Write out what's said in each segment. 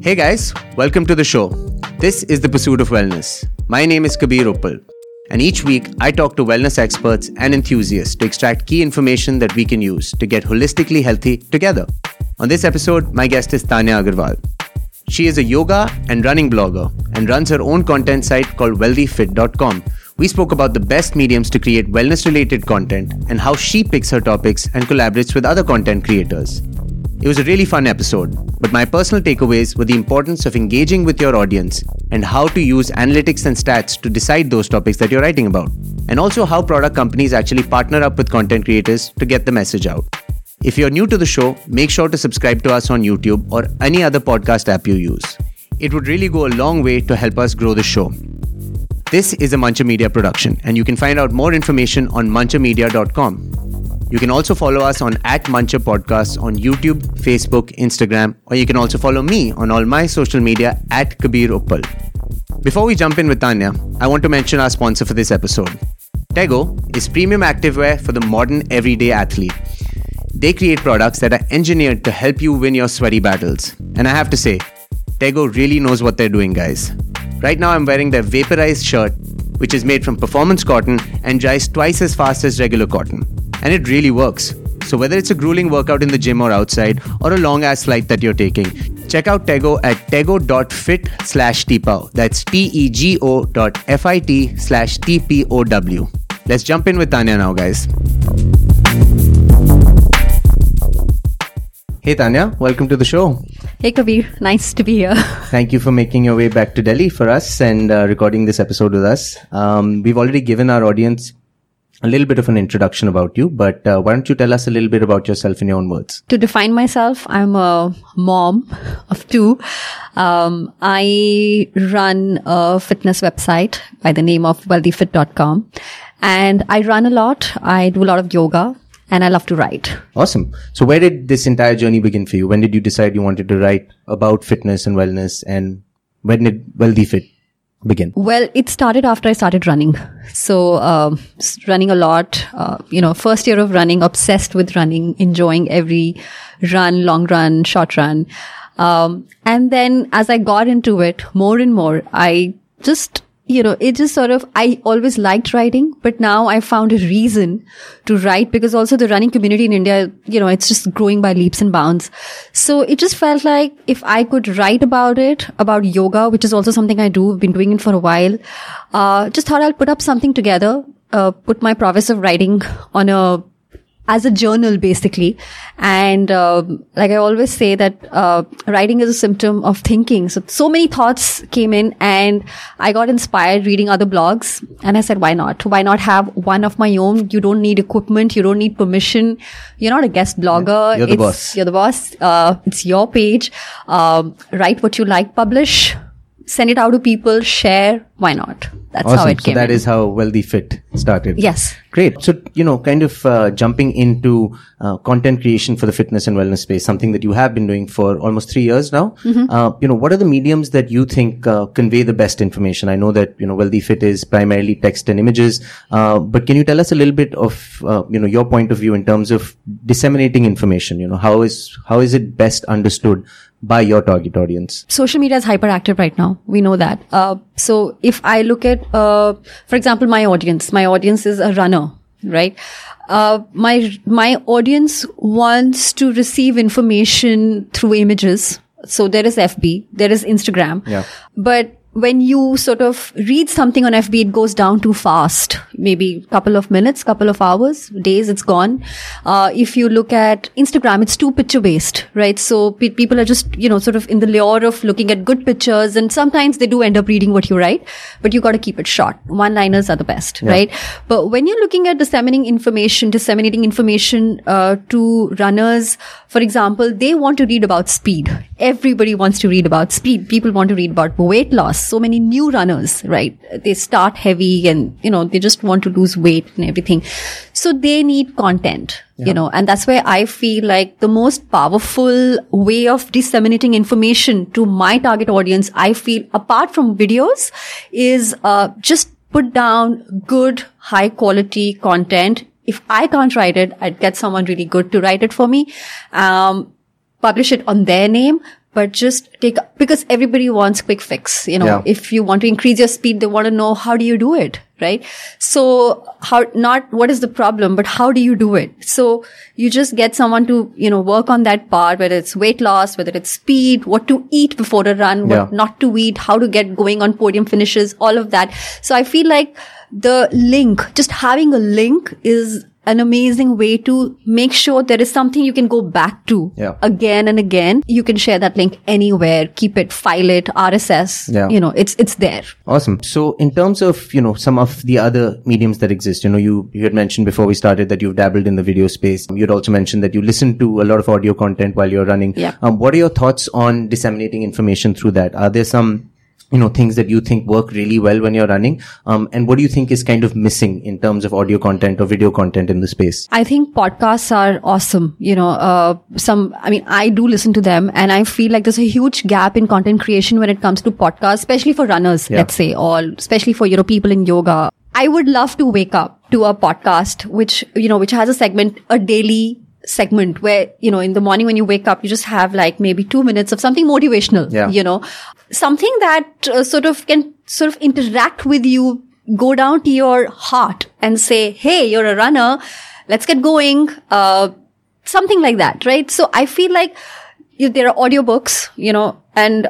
Hey guys, welcome to the show. This is The Pursuit of Wellness. My name is Kabir Uppal, and each week I talk to wellness experts and enthusiasts to extract key information that we can use to get holistically healthy together. On this episode, my guest is Tanya Agarwal. She is a yoga and running blogger and runs her own content site called wealthyfit.com. We spoke about the best mediums to create wellness-related content and how she picks her topics and collaborates with other content creators. It was a really fun episode, but my personal takeaways were the importance of engaging with your audience and how to use analytics and stats to decide those topics that you're writing about, and also how product companies actually partner up with content creators to get the message out. If you're new to the show, make sure to subscribe to us on YouTube or any other podcast app you use. It would really go a long way to help us grow the show. This is a Muncher Media production, and you can find out more information on munchermedia.com. You can also follow us on @Muncher Podcasts on YouTube, Facebook, Instagram, or you can also follow me on all my social media @Kabir Uppal. Before we jump in with Tanya, I want to mention our sponsor for this episode. Tego is premium activewear for the modern everyday athlete. They create products that are engineered to help you win your sweaty battles. And I have to say, Tego really knows what they're doing, guys. Right now I'm wearing their vaporized shirt, which is made from performance cotton and dries twice as fast as regular cotton. And it really works. So whether it's a grueling workout in the gym or outside, or a long-ass flight that you're taking, check out Tego at tego.fit/tpow. That's tego.fit/tpow. Let's jump in with Tanya now, guys. Hey Tanya, welcome to the show. Hey Kabir, nice to be here. Thank you for making your way back to Delhi for us and recording this episode with us. We've already given our audience a little bit of an introduction about you, but why don't you tell us a little bit about yourself in your own words? To define myself, I'm a mom of two. I run a fitness website by the name of wealthyfit.com, and I run a lot. I do a lot of yoga, and I love to write. Awesome. So where did this entire journey begin for you? When did you decide you wanted to write about fitness and wellness, and when did Wealthy Fit begin? Well, it started after I started running. So, running a lot, first year of running, obsessed with running, enjoying every run, long run, short run. And then as I got into it more and more, I just, I always liked writing, but now I found a reason to write because also the running community in India, it's just growing by leaps and bounds. So it just felt like if I could write about it, about yoga, which is also something I do, I've been doing it for a while, just thought I'll put up something together, put my prowess of writing as a journal basically. And, like I always say that, writing is a symptom of thinking. So many thoughts came in and I got inspired reading other blogs and I said, why not? Why not have one of my own? You don't need equipment. You don't need permission. You're not a guest blogger. You're the boss. You're the boss. It's your page. Write what you like, publish, send it out to people, share. Why not? That's awesome. how it came. So that is how Wealthy Fit started. Yes. Great. So, jumping into content creation for the fitness and wellness space, something that you have been doing for almost 3 years now. Mm-hmm. What are the mediums that you think convey the best information? I know that, Wealthy Fit is primarily text and images. But can you tell us a little bit of, your point of view in terms of disseminating information? How is it best understood by your target audience? Social media is hyperactive right now. We know that. So if I look at, for example, my audience is a runner, right? My audience wants to receive information through images. So there is FB, there is Instagram. Yeah. But when you sort of read something on FB, it goes down too fast. Maybe a couple of minutes, couple of hours, days, it's gone. If you look at Instagram, it's too picture based, right? So people are just, sort of in the lure of looking at good pictures, and sometimes they do end up reading what you write, but you got to keep it short. One-liners are the best, right? But when you're looking at disseminating information to runners, for example, they want to read about speed. Everybody wants to read about speed. People want to read about weight loss. So many new runners, right? They start heavy and, they just want to lose weight and everything. So they need content, and that's where I feel like the most powerful way of disseminating information to my target audience, I feel apart from videos, is just put down good, high quality content. If I can't write it, I'd get someone really good to write it for me. Publish it on their name, but just take because everybody wants quick fix, if you want to increase your speed, they want to know, how do you do it? Right? So not what is the problem, but how do you do it? So you just get someone to, work on that part, whether it's weight loss, whether it's speed, what to eat before a run, what not to eat, how to get going on podium finishes, all of that. So I feel like the link, just having a link is an amazing way to make sure there is something you can go back to again and again. You can share that link anywhere, keep it, file it, RSS, it's there. Awesome. So in terms of, some of the other mediums that exist, you had mentioned before we started that you've dabbled in the video space. You'd also mentioned that you listen to a lot of audio content while you're running. Yeah. What are your thoughts on disseminating information through that? Are there some things that you think work really well when you're running? And what do you think is kind of missing in terms of audio content or video content in the space? I think podcasts are awesome. I do listen to them, and I feel like there's a huge gap in content creation when it comes to podcasts, especially for runners, let's say, or especially for, people in yoga. I would love to wake up to a podcast, which has a segment, a daily segment where, in the morning when you wake up, you just have like maybe 2 minutes of something motivational, something that can interact with you, go down to your heart and say, hey, you're a runner, let's get going, something like that, right? So I feel like there are audiobooks, and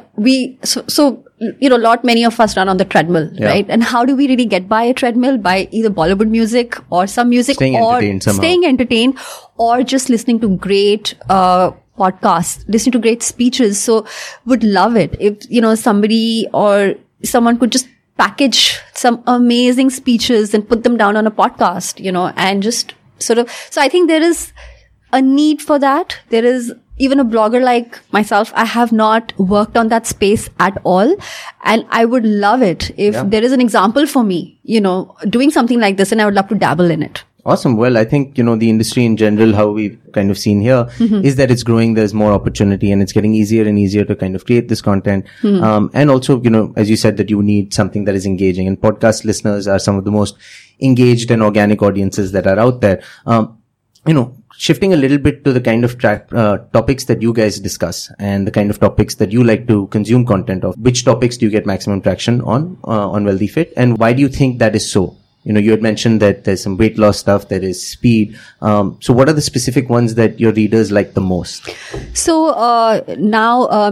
many of us run on the treadmill, right? And how do we really get by a treadmill? By either Bollywood music or some music, staying entertained, or just listening to great podcasts, listening to great speeches. So would love it if, somebody or someone could just package some amazing speeches and put them down on a podcast, and just so I think there is a need for that. There is even a blogger like myself. I have not worked on that space at all. And I would love it if there is an example for me, doing something like this, and I would love to dabble in it. Awesome. Well, I think, the industry in general, how we've kind of seen here is that it's growing. There's more opportunity, and it's getting easier and easier to kind of create this content. And also, as you said, that you need something that is engaging, and podcast listeners are some of the most engaged and organic audiences that are out there. Shifting a little bit to the kind of topics that you guys discuss and the kind of topics that you like to consume content of, which topics do you get maximum traction on Wealthy Fit, and why do you think that is so? You had mentioned that there's some weight loss stuff, there is speed. So what are the specific ones that your readers like the most? So, now,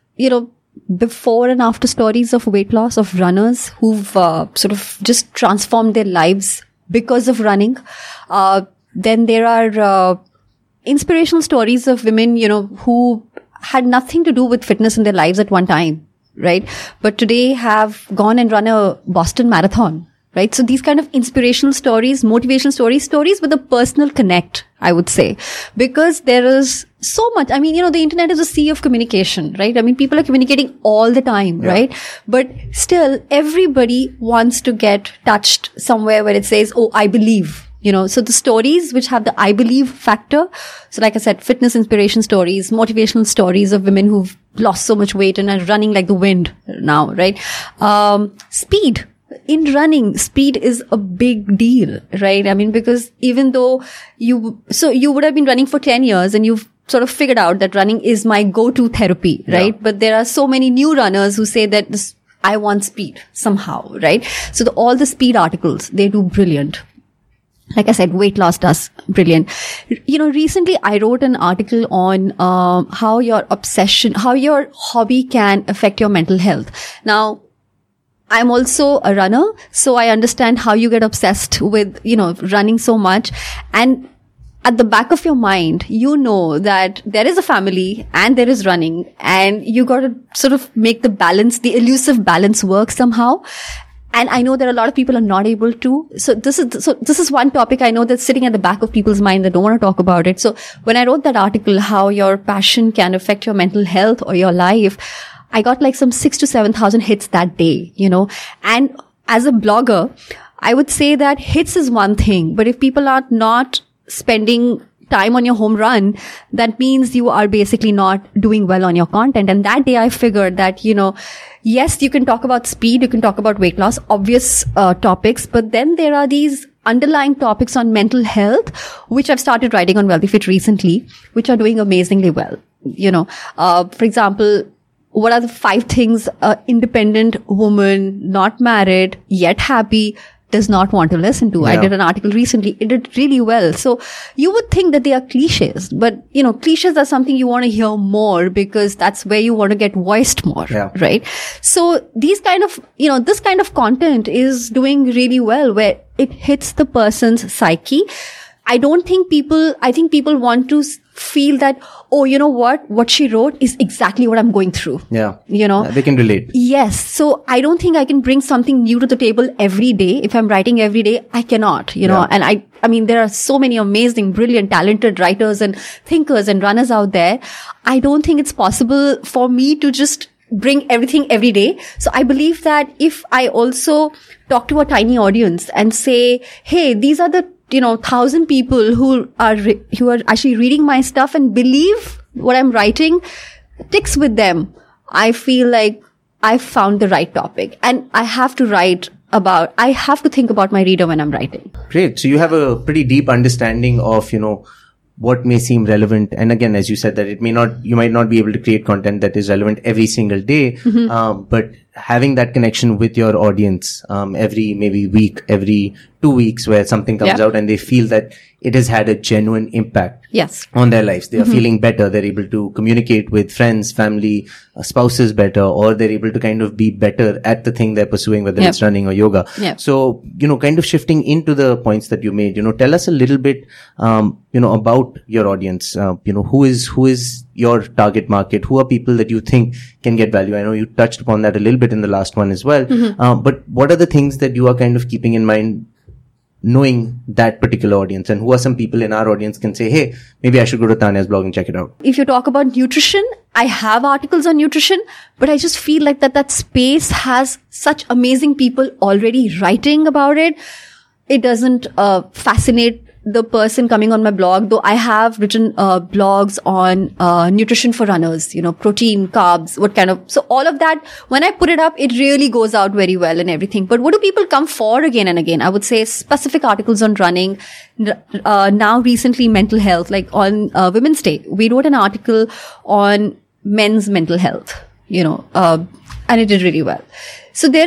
before and after stories of weight loss of runners who've, just transformed their lives because of running. Then there are, inspirational stories of women, who had nothing to do with fitness in their lives at one time, right? But today have gone and run a Boston Marathon. Right? So these kind of inspirational stories, motivational stories with a personal connect, I would say, because there is so much. I mean, the internet is a sea of communication, right? I mean, people are communicating all the time, right? But still, everybody wants to get touched somewhere where it says, oh, I believe. So the stories which have the I believe factor. So like I said, fitness inspiration stories, motivational stories of women who've lost so much weight and are running like the wind now, right? Speed. In running, speed is a big deal, right? I mean, because even though you would have been running for 10 years and you've sort of figured out that running is my go-to therapy, right? But there are so many new runners who say that I want speed somehow, right? So all the speed articles, they do brilliant. Like I said, weight loss does brilliant. Recently I wrote an article on how your hobby can affect your mental health. Now, I'm also a runner, so I understand how you get obsessed with, running so much. And at the back of your mind, that there is a family and there is running, and you got to sort of make the elusive balance work somehow. And I know that a lot of people are not able to. So this is one topic I know that's sitting at the back of people's mind that don't want to talk about it. So when I wrote that article, how your passion can affect your mental health or your life, I got like some 6,000 to 7,000 hits that day, and as a blogger, I would say that hits is one thing, but if people are not spending time on your home run, that means you are basically not doing well on your content. And that day I figured that, yes, you can talk about speed, you can talk about weight loss, obvious topics, but then there are these underlying topics on mental health, which I've started writing on Wealthy Fit recently, which are doing amazingly well. For example, what are the 5 things a independent woman, not married, yet happy, does not want to listen to. I did an article recently. It did really well. So you would think that they are cliches, but cliches are something you want to hear more because that's where you want to get voiced more, right? So these kind of, this kind of content is doing really well where it hits the person's psyche. I think people want to feel that, oh, you know what she wrote is exactly what I'm going through. Yeah. They can relate. Yes. So I don't think I can bring something new to the table every day. If I'm writing every day, I cannot, and I mean, there are so many amazing, brilliant, talented writers and thinkers and runners out there. I don't think it's possible for me to just bring everything every day. So I believe that if I also talk to a tiny audience and say, hey, these are the 1,000 people who are actually reading my stuff and believe what I'm writing ticks with them, I feel like I've found the right topic, and I have to think about my reader when I'm writing. Great. So you have a pretty deep understanding of, what may seem relevant. And again, as you said, that you might not be able to create content that is relevant every single day. But having that connection with your audience, every maybe week, every 2 weeks, where something comes out and they feel that it has had a genuine impact on their lives. They are feeling better. They're able to communicate with friends, family, spouses better, or they're able to kind of be better at the thing they're pursuing, whether it's running or yoga. So, kind of shifting into the points that you made, tell us a little bit, about your audience. Who is your target market? Who are people that you think can get value? I know you touched upon that a little bit in the last one as well. But what are the things that you are kind of keeping in mind, knowing that particular audience, and who are some people in our audience can say, hey, maybe I should go to Tanya's blog and check it out? If you talk about nutrition, I have articles on nutrition, but I just feel like that space has such amazing people already writing about it. It doesn't fascinate the person coming on my blog, though I have written blogs on nutrition for runners, protein, carbs, so all of that, when I put it up, it really goes out very well and everything. But what do people come for again and again? I would say specific articles on running. Now recently mental health, like on Women's Day, we wrote an article on men's mental health, and it did really well. So there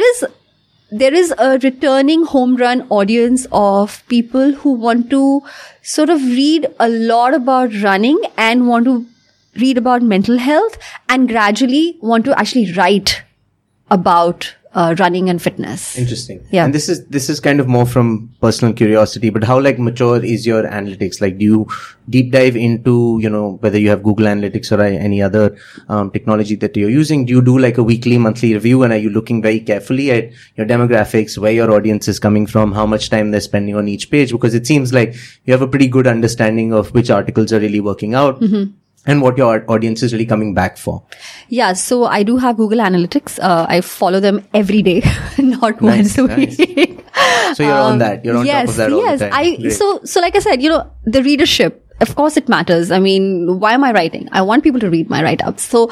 is a returning home run audience of people who want to sort of read a lot about running and want to read about mental health and gradually want to actually write about running and fitness. Interesting. Yeah. And this is kind of more from personal curiosity, but how mature is your analytics? Do you deep dive into, whether you have Google Analytics or any other technology that you're using? Do you do a weekly, monthly review? And are you looking very carefully at your demographics, where your audience is coming from, how much time they're spending on each page? Because it seems like you have a pretty good understanding of which articles are really working out. And what your audience is really coming back for. Yeah, so I do have Google Analytics. I follow them every day, not once a week. So you're on that. You're on top of that all the time. So like I said, the readership, of course it matters. I mean, why am I writing? I want people to read my write-ups. So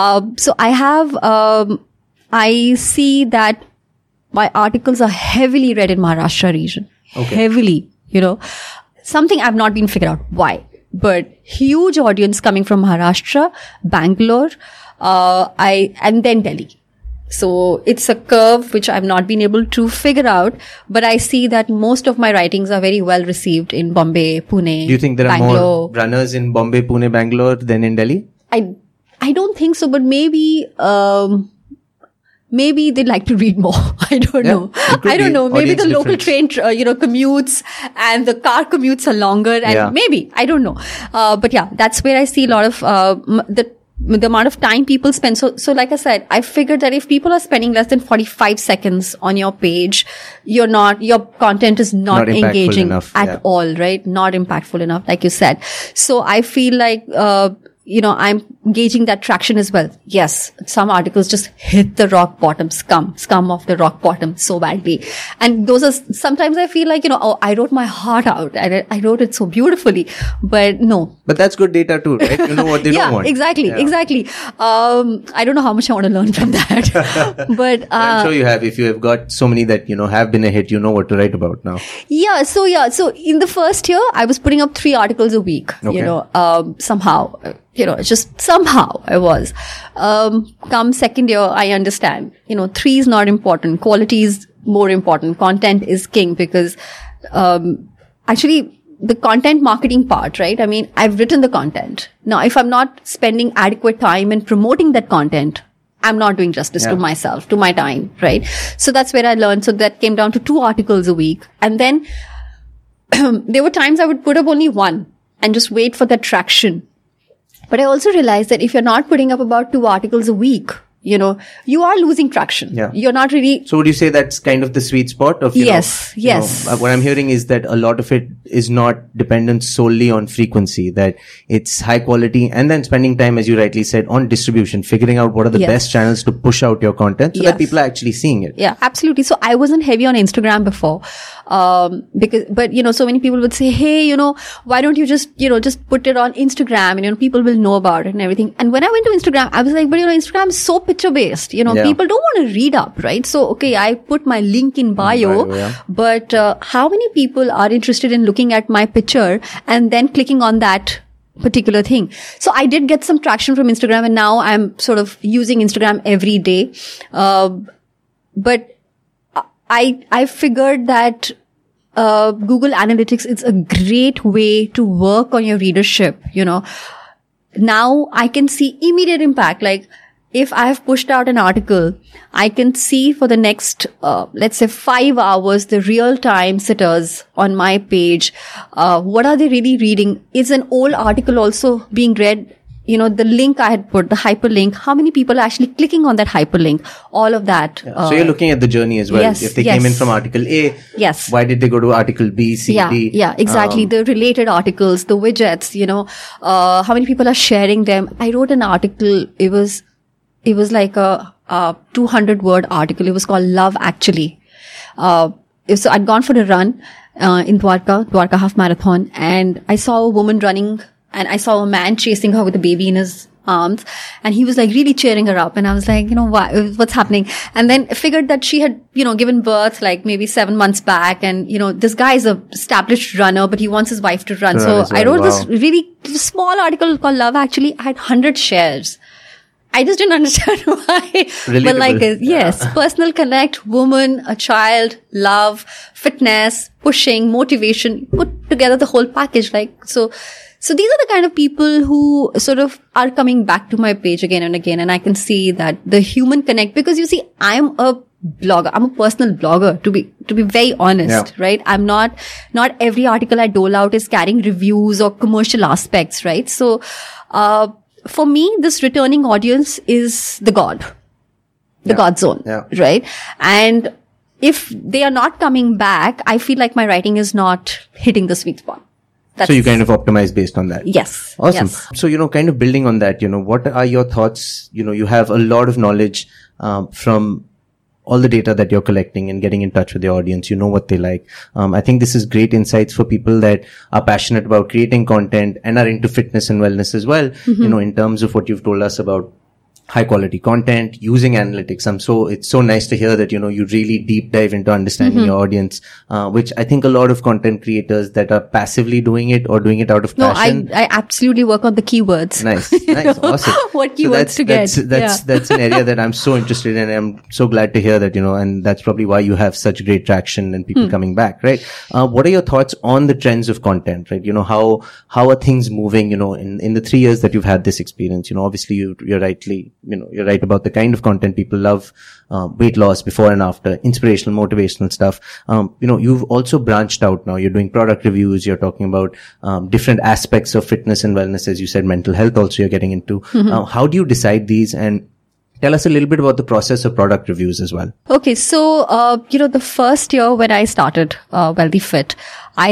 I have, I see that my articles are heavily read in Maharashtra region. Okay. Heavily, something I've not been figured out why. But huge audience coming from Maharashtra, Bangalore, and then Delhi. So it's a curve which I've not been able to figure out, but I see that most of my writings are very well received in Bombay, Pune, Do you think there are more runners in Bombay, Pune, Bangalore than in Delhi? I don't think so, but maybe they'd like to read more. I don't know. I don't know. Maybe the local train, commutes and the car commutes are longer and maybe, I don't know. But yeah, that's where I see a lot of, the amount of time people spend. So like I said, I figured that if people are spending less than 45 seconds on your page, your content is not engaging enough, at all, right? Not impactful enough, like you said. So I feel like, I'm gauging that traction as well. Yes, some articles just hit the rock bottom, scum of the rock bottom so badly. And those are, sometimes I feel like, I wrote my heart out. I wrote it so beautifully, but no. But that's good data too, right? You know what they don't want. Exactly. I don't know how much I want to learn from that, but I'm sure you have. If you have got so many that, have been a hit, you know what to write about now. So in the first year, I was putting up 3 articles a week, somehow. just somehow I was. Come second year, I understand, 3 is not important. Quality is more important. Content is king because, actually the content marketing part, right? I mean, I've written the content. Now, if I'm not spending adequate time in promoting that content, I'm not doing justice to myself, to my time, right? So that's where I learned. So that came down to 2 articles a week. And then there were times I would put up only 1 and just wait for that traction. But I also realized that if you're not putting up about 2 articles a week, you are losing traction. Yeah. You're not really. So would you say that's kind of the sweet spot of, yes. What I'm hearing is that a lot of it is not dependent solely on frequency, that it's high quality and then spending time, as you rightly said, on distribution, figuring out what are the best channels to push out your content so that people are actually seeing it. Yeah, absolutely. So I wasn't heavy on Instagram before. But so many people would say, hey, why don't you just put it on Instagram and, people will know about it and everything. And when I went to Instagram, I was like, but Instagram is so picture based, people don't want to read up, right? So, okay, I put my link in bio, but how many people are interested in looking at my picture and then clicking on that particular thing? So I did get some traction from Instagram, and now I'm sort of using Instagram every day. But I figured that Google Analytics is a great way to work on your readership. Now I can see immediate impact. Like, if I have pushed out an article, I can see for the next, let's say 5 hours, the real time sitters on my page. What are they really reading? Is an old article also being read? The link I had put, the hyperlink, how many people are actually clicking on that hyperlink? All of that. So you're looking at the journey as well. Yes, if they came in from article A, why did they go to article B, C, D? Yeah, exactly. The related articles, the widgets, how many people are sharing them? I wrote an article. It was like a 200-word article. It was called Love Actually. So I'd gone for a run in Dwarka half marathon, and I saw a woman running, and I saw a man chasing her with a baby in his arms, and he was like really cheering her up. And I was like, what's happening? And then I figured that she had, given birth like maybe 7 months back, and this guy is a established runner, but he wants his wife to run. So I wrote this really small article called Love Actually. I had 100 shares. I just didn't understand why. Relatable. But personal connect, woman, a child, love, fitness, pushing, motivation, put together the whole package. So these are the kind of people who sort of are coming back to my page again and again. And I can see that the human connect, because I'm a blogger. I'm a personal blogger, to be very honest, right? I'm not every article I dole out is carrying reviews or commercial aspects, right? So, for me, this returning audience is the God zone, right? And if they are not coming back, I feel like my writing is not hitting the sweet spot. So you kind of optimize based on that. Yes. Awesome. Yes. So, kind of building on that, what are your thoughts? You have a lot of knowledge, from all the data that you're collecting and getting in touch with the audience. You know what they like. I think this is great insights for people that are passionate about creating content and are into fitness and wellness as well. In terms of what you've told us about high quality content using analytics. It's so nice to hear that, you really deep dive into understanding your audience, which I think a lot of content creators that are passively doing it or doing it out of passion. No, I absolutely work on the keywords. Nice. Awesome. What keywords to get. That's an area that I'm so interested in. I'm so glad to hear that, and that's probably why you have such great traction and people coming back, right? What are your thoughts on the trends of content, right? How are things moving, in the 3 years that you've had this experience? Obviously you're right about the kind of content people love, weight loss before and after, inspirational, motivational stuff. You've also branched out now. You're doing product reviews. You're talking about, different aspects of fitness and wellness. As you said, mental health also you're getting into. How do you decide these? And tell us a little bit about the process of product reviews as well. Okay. So, the first year when I started, Wealthy Fit, I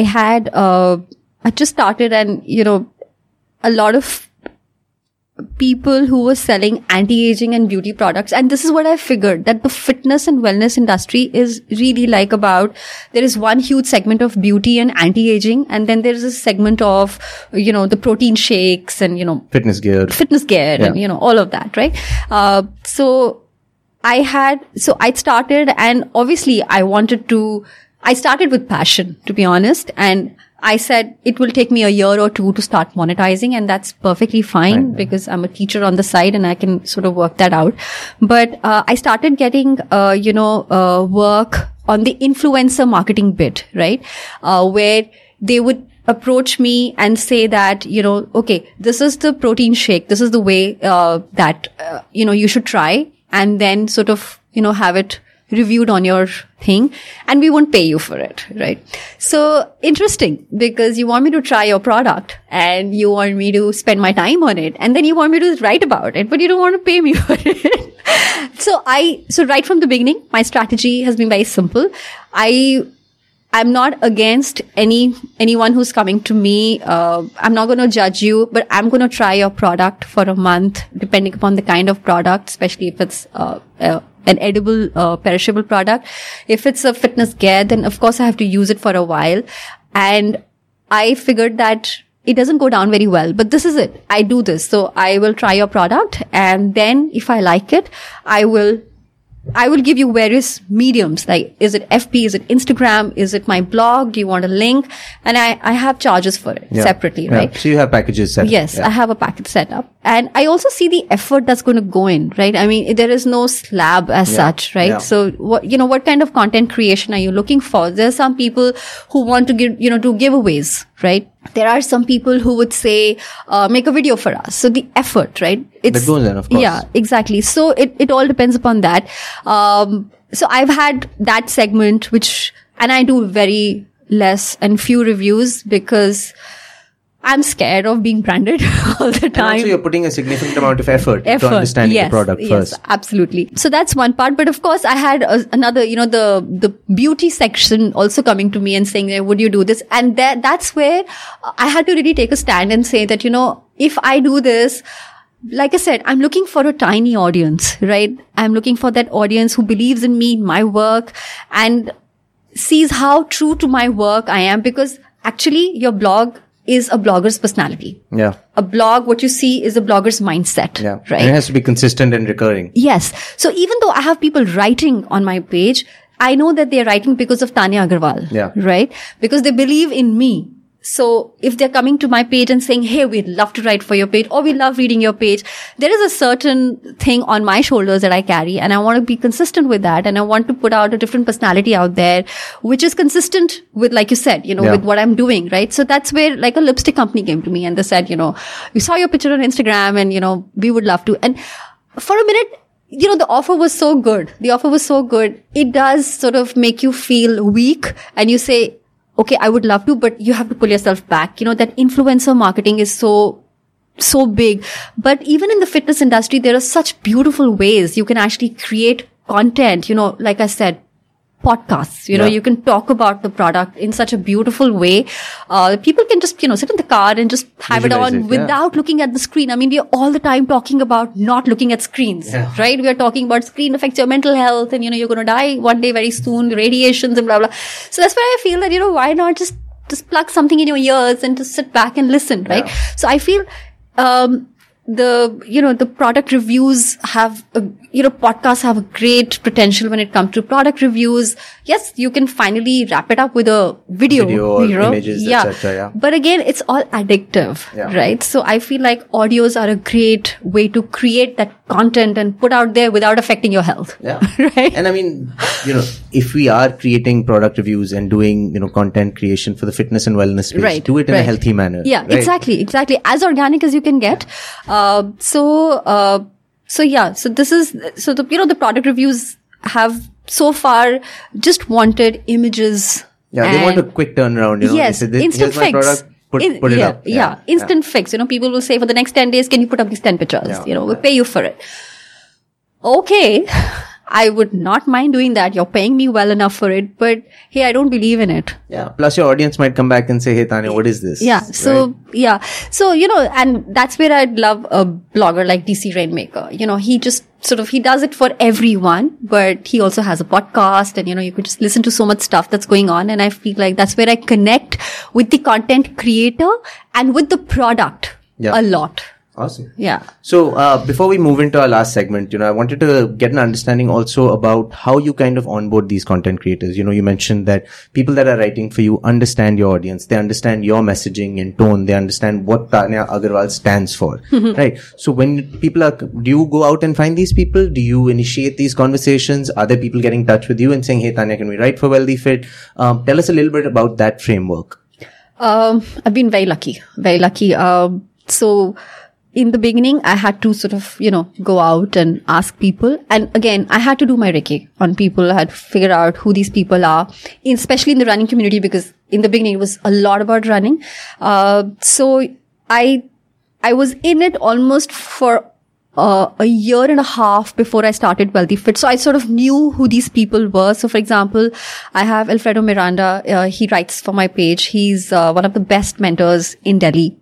just started, and, a lot of people who were selling anti-aging and beauty products. And this is what I figured, that the fitness and wellness industry is really there is one huge segment of beauty and anti-aging. And then there is a segment of, the protein shakes and, fitness gear and, all of that, right? So I started, and obviously I I started with passion, to be honest. And I said it will take me a year or two to start monetizing, and that's perfectly fine because I'm a teacher on the side and I can sort of work that out. But I started getting, work on the influencer marketing bit, right? Where they would approach me and say that, okay, this is the protein shake. This is the way that, you should try, and then sort of, have it reviewed on your thing, and we won't pay you for it, right? So interesting, because you want me to try your product and you want me to spend my time on it, and then you want me to write about it, but you don't want to pay me for it. So right from the beginning, my strategy has been very simple. I'm not against anyone who's coming to me. I'm not going to judge you, but I'm going to try your product for a month, depending upon the kind of product, especially if it's an edible, perishable product. If it's a fitness gear, then of course I have to use it for a while. And I figured that it doesn't go down very well, but this is it. I do this. So I will try your product, and then if I like it, I will give you various mediums. Like, is it FB? Is it Instagram? Is it my blog? Do you want a link? And I have charges for it separately, right? So you have packages set up. Yes, I have a package set up. And I also see the effort that's going to go in, right? I mean, there is no slab as such, right? Yeah. So what kind of content creation are you looking for? There are some people who want to give, do giveaways, right? There are some people who would say, make a video for us. So the effort, right? That goes in, of course. Yeah, exactly. So it all depends upon that. So I've had that segment, and I do very less and few reviews because I'm scared of being branded all the time. And also you're putting a significant amount of effort to understanding the product first. Yes, absolutely. So that's one part. But of course, I had another, the beauty section also coming to me and saying, would you do this? And that's where I had to really take a stand and say that, if I do this, like I said, I'm looking for a tiny audience, right? I'm looking for that audience who believes in me, my work, and sees how true to my work I am, because actually your blog is a blogger's personality. Yeah. A blog, what you see is a blogger's mindset. Yeah. Right. And it has to be consistent and recurring. Yes. So even though I have people writing on my page, I know that they're writing because of Tanya Agarwal. Yeah. Right? Because they believe in me. So if they're coming to my page and saying, hey, we'd love to write for your page, or we love reading your page, there is a certain thing on my shoulders that I carry, and I want to be consistent with that. And I want to put out a different personality out there, which is consistent with, like you said, with what I'm doing, right? So that's where like a lipstick company came to me and they said, we saw your picture on Instagram and, we would love to. And for a minute, the offer was so good. It does sort of make you feel weak, and you say, okay, I would love to, but you have to pull yourself back. That influencer marketing is so big. But even in the fitness industry, there are such beautiful ways you can actually create content. Like I said, podcasts, you can talk about the product in such a beautiful way. People can just, sit in the car and just have it on without looking at the screen. I mean, we are all the time talking about not looking at screens, right? We are talking about screen affects your mental health, and, you're going to die one day very soon, radiations and blah, blah. So that's why I feel that, why not just plug something in your ears and just sit back and listen, right? So I feel, the product reviews have, podcasts have a great potential when it comes to product reviews. Yes, you can finally wrap it up with a video or images, etc. But again, it's all addictive, right? So I feel like audios are a great way to create that content and put out there without affecting your health. Yeah. Right. And I mean, if we are creating product reviews and doing, content creation for the fitness and wellness space, do it in a healthy manner. Yeah, right? Exactly. As organic as you can get. So the product reviews have so far just wanted images. Yeah, they want a quick turnaround, Yes, instant fix. Product, put it up. Yeah, instant fix. People will say for the next 10 days, can you put up these 10 pictures? We'll pay you for it. Okay. I would not mind doing that. You're paying me well enough for it, but hey, I don't believe in it. Yeah. Plus your audience might come back and say, hey, Tanya, what is this? Yeah. So, So, and that's where I'd love a blogger like DC Rainmaker. He just he does it for everyone, but he also has a podcast and, you could just listen to so much stuff that's going on. And I feel like that's where I connect with the content creator and with the product a lot. Awesome. Yeah. So before we move into our last segment, I wanted to get an understanding also about how you kind of onboard these content creators. You mentioned that people that are writing for you understand your audience. They understand your messaging and tone. They understand what Tanya Agarwal stands for. Right. So when people do you go out and find these people? Do you initiate these conversations? Are there people getting in touch with you and saying, hey, Tanya, can we write for Wealthy Fit? Tell us a little bit about that framework. I've been very lucky. So in the beginning, I had to sort of, go out and ask people. And again, I had to do my recce on people. I had to figure out who these people are, especially in the running community, because in the beginning, it was a lot about running. So I was in it almost for a year and a half before I started Wealthy Fit. So I sort of knew who these people were. So for example, I have Alfredo Miranda. He writes for my page. He's one of the best mentors in Delhi.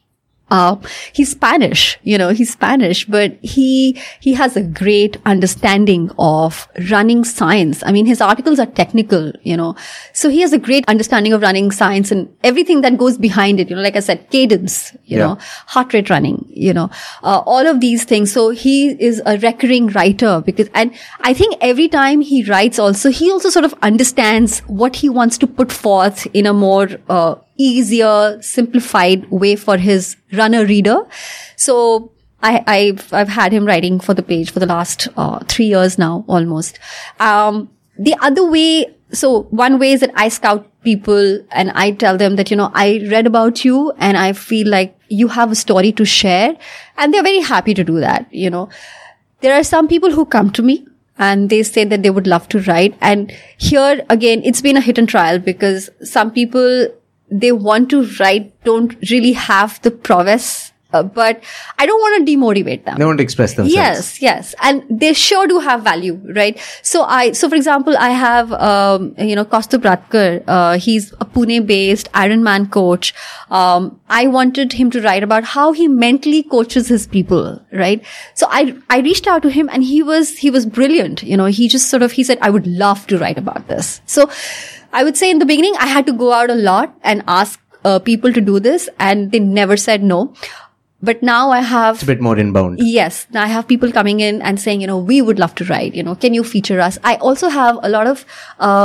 He's Spanish, but he has a great understanding of running science. I mean, his articles are technical, so he has a great understanding of running science and everything that goes behind it. Like I said, cadence, heart rate running, all of these things. So he is a recurring writer and I think every time he writes he also sort of understands what he wants to put forth in a more, easier, simplified way for his runner reader. So I've had him writing for the page for the last 3 years now, almost. The other way, so one way is that I scout people and I tell them that, I read about you and I feel like you have a story to share, and they're very happy to do that. There are some people who come to me and they say that they would love to write. And here again, it's been a hit and trial, because some people, they want to write, don't really have the prowess, but I don't want to demotivate them. They want to express themselves. Yes. And they sure do have value, right? So for example, I have, Kaustubh Radkar. He's a Pune-based Ironman coach. I wanted him to write about how he mentally coaches his people, right? So I reached out to him and he was brilliant. He said, I would love to write about this. So I would say in the beginning, I had to go out a lot and ask people to do this, and they never said no. But now I have... It's a bit more inbound. Yes. Now I have people coming in and saying, we would love to write, can you feature us? I also have a lot of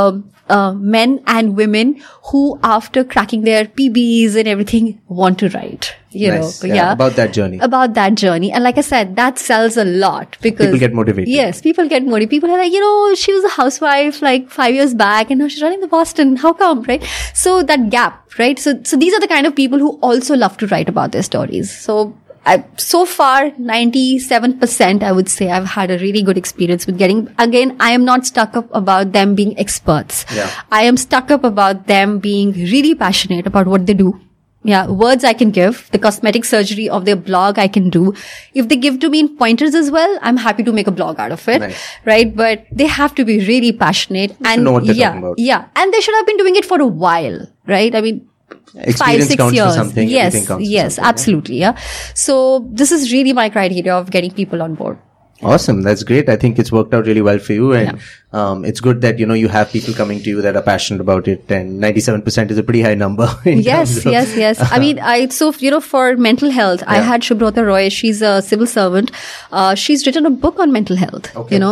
men and women who, after cracking their PBs and everything, want to write. Nice. Yeah. About that journey. And like I said, that sells a lot, because people get motivated. Yes, people get motivated. People are like, she was a housewife like 5 years back and now she's running the Boston. How come, right? So that gap, right? So these are the kind of people who also love to write about their stories. So far, 97%, I would say I've had a really good experience with getting, again, I am not stuck up about them being experts. Yeah. I am stuck up about them being really passionate about what they do. Yeah, words I can give, the cosmetic surgery of their blog I can do. If they give to me in pointers as well, I'm happy to make a blog out of it. Nice. Right? But they have to be really passionate and know what they're talking about. Yeah. And they should have been doing it for a while, right? I mean, experience 5-6 counts years. For something. Yes, absolutely. Yeah. So this is really my criteria of getting people on board. Awesome. That's great. I think it's worked out really well for you. And it's good that, you have people coming to you that are passionate about it. And 97% is a pretty high number. Yes. I mean, for mental health, I had Subhrata Roy. She's a civil servant. She's written a book on mental health,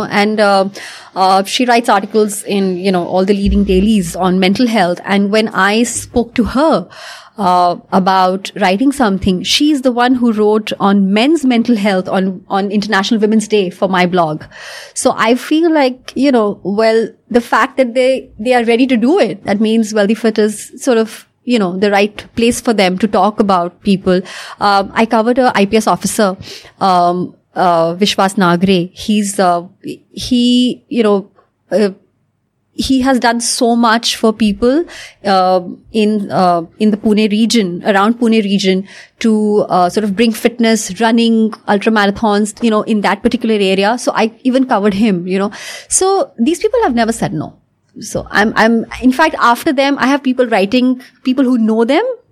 and she writes articles in, all the leading dailies on mental health. And when I spoke to her, about writing something, she's the one who wrote on men's mental health on International Women's Day for my blog. So I feel like, the fact that they are ready to do it, that means Wealthy Fit is sort of, the right place for them to talk about people. I covered a IPS officer, Vishwas Nagre. He has done so much for people in the Pune region, around Pune region, to sort of bring fitness, running, ultra marathons, in that particular area. So I even covered him, So these people have never said no. So I'm in fact, after them, I have people writing, people who know them,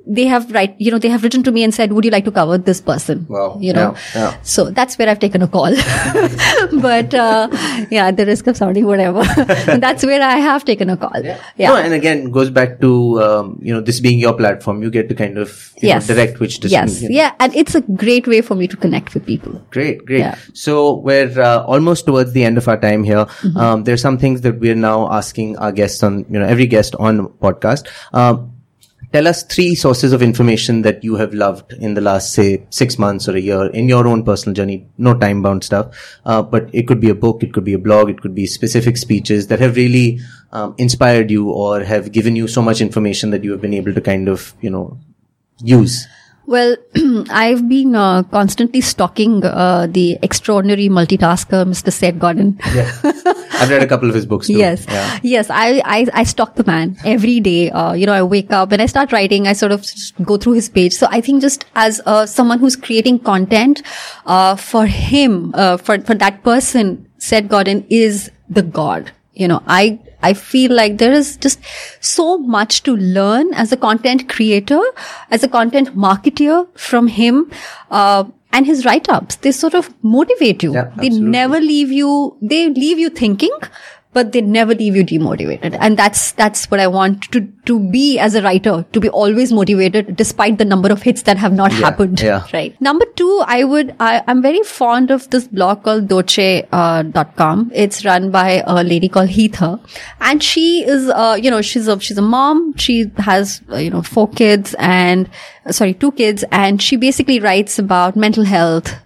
they have written to me and said, would you like to cover this person? Wow. Yeah. So that's where I've taken a call. But, at the risk of sounding whatever, that's where I have taken a call. Yeah. No, and again, goes back to, this being your platform, you get to kind of direct which Yes. Yeah. And it's a great way for me to connect with people. Great. Yeah. So we're almost towards the end of our time here. Mm-hmm. There are some things that we're now asking our guests on, every guest on podcast. Tell us 3 sources of information that you have loved in the last, say, 6 months or a year in your own personal journey. No time-bound stuff. But it could be a book, it could be a blog, it could be specific speeches that have really inspired you or have given you so much information that you have been able to kind of, use. Well, I've been constantly stalking the extraordinary multitasker, Mr. Seth Godin. Yeah. I've read a couple of his books too. Yes. Yeah. Yes. I stalk the man every day. I wake up and I start writing. I sort of go through his page. So I think just as someone who's creating content, for him, for that person, Seth Godin is the God. I feel like there is just so much to learn as a content creator, as a content marketer from him. And his write-ups, they sort of motivate you. Yeah, they never leave you, they leave you thinking, but they never leave you demotivated. And that's what I want to be as a writer, to be always motivated despite the number of hits that have not happened. Yeah. Right. Number 2, I'm very fond of this blog called Doce.com. It's run by a lady called Heather. And she is, she's a mom. She has, 2 kids, and she basically writes about mental health,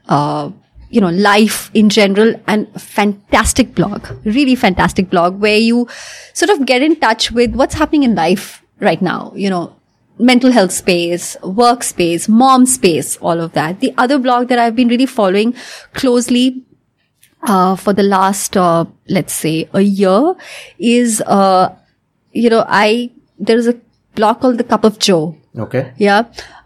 life in general, and fantastic blog, really fantastic blog where you sort of get in touch with what's happening in life right now, mental health space, work space, mom space, all of that. The other blog that I've been really following closely, for the last, let's say a year is, there is a blog called The Cup of Joe. Okay. Yeah.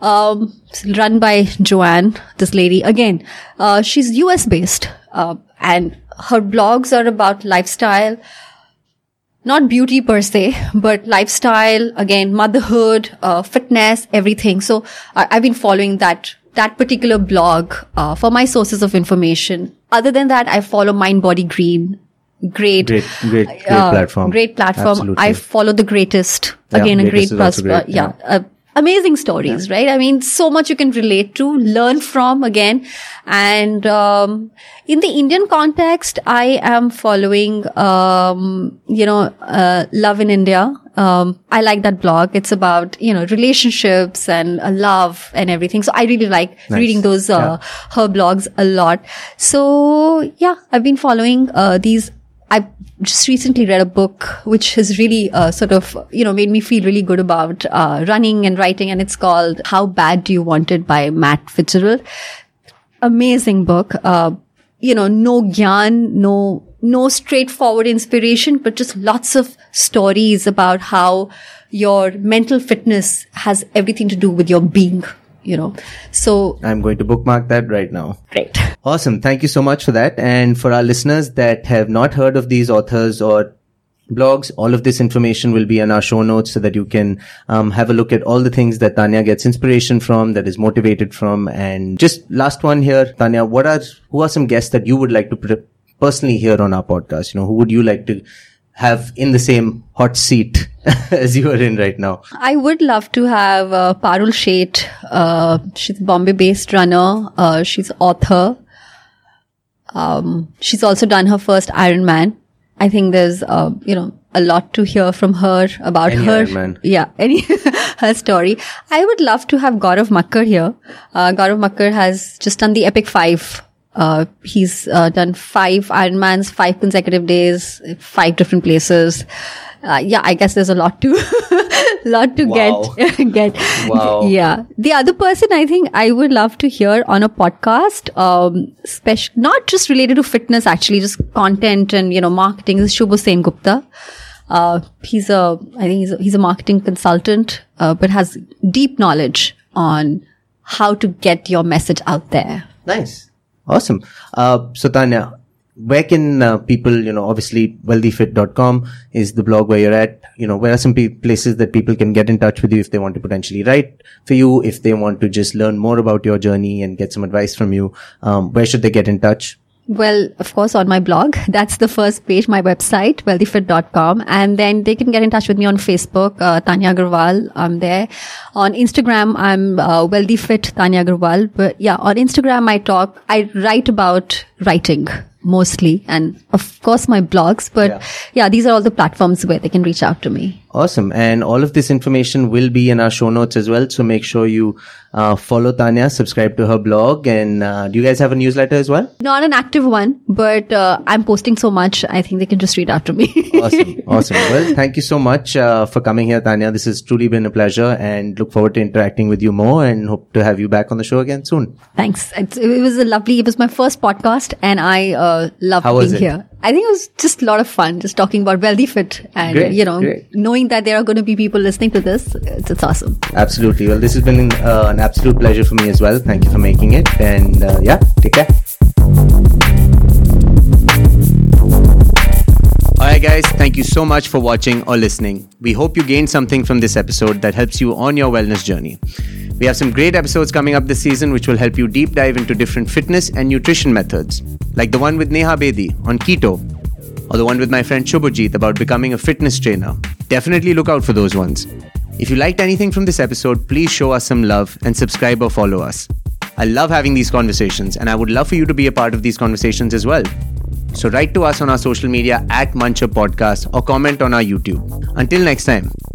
Run by Joanne, this lady. Again, she's US based, and her blogs are about lifestyle, not beauty per se, but lifestyle, again, motherhood, fitness, everything. So I've been following that particular blog, for my sources of information. Other than that, I follow Mind Body Green. Great platform. Great platform. Absolutely. I follow The Greatest. Again, a great plus. Amazing stories, right? I mean, so much you can relate to, learn from again. And, in the Indian context, I am following, Love in India. I like that blog. It's about, relationships and love and everything. So I really like reading those, her blogs a lot. So yeah, I've been following, these. I just recently read a book which has really made me feel really good about running and writing, and it's called How Bad Do You Want It by Matt Fitzgerald. Amazing book. No gyan, no straightforward inspiration, but just lots of stories about how your mental fitness has everything to do with your being. So I'm going to bookmark that right now. Great. Awesome. Thank you so much for that. And for our listeners that have not heard of these authors or blogs, all of this information will be in our show notes so that you can have a look at all the things that Tanya gets inspiration from, that is motivated from. And just last one here, Tanya, who are some guests that you would like to personally hear on our podcast? Who would you like to have in the same hot seat as you are in right now? I would love to have Parul Sheth. She's a Bombay-based runner. She's author. She's also done her first Ironman. I think there's, a lot to hear from her about her. Ironman. Yeah, her story. I would love to have Gaurav Makkar here. Gaurav Makkar has just done the Epic 5. He's done 5 Ironmans, 5 consecutive days, 5 different places. I guess there's a lot to get. Wow. Yeah. The other person I think I would love to hear on a podcast, not just related to fitness, actually, just content and, marketing, is Shubho Sen Gupta. He's a marketing consultant, but has deep knowledge on how to get your message out there. Nice. Awesome. So Tanya, where can people, obviously wealthyfit.com is the blog where you're at. Where are some places that people can get in touch with you if they want to potentially write for you, if they want to just learn more about your journey and get some advice from you? Where should they get in touch? Well, of course, on my blog. That's the first page, my website, wealthyfit.com. And then they can get in touch with me on Facebook, Tanya Agarwal. I'm there. On Instagram, I'm wealthyfit Tanya Agarwal. But yeah, on Instagram, I write about writing mostly. And of course, my blogs. But yeah, these are all the platforms where they can reach out to me. Awesome. And all of this information will be in our show notes as well. So make sure you follow Tanya, subscribe to her blog. And do you guys have a newsletter as well? Not an active one, but I'm posting so much. I think they can just read out to me. Awesome. Well, thank you so much for coming here, Tanya. This has truly been a pleasure and look forward to interacting with you more and hope to have you back on the show again soon. Thanks. It was my first podcast and I loved being here. I think it was just a lot of fun, just talking about Wealthy Fit and, Great. knowing that there are going to be people listening to this. It's awesome. Absolutely. Well, this has been an absolute pleasure for me as well. Thank you for making it. And take care. Alright guys, thank you so much for watching or listening. We hope you gained something from this episode that helps you on your wellness journey. We have some great episodes coming up this season which will help you deep dive into different fitness and nutrition methods, like the one with Neha Bedi on keto, or the one with my friend Shubhajit about becoming a fitness trainer. Definitely look out for those ones. If you liked anything from this episode, please show us some love and subscribe or follow us. I love having these conversations and I would love for you to be a part of these conversations as well. So write to us on our social media @Muncher Podcast or comment on our YouTube. Until next time,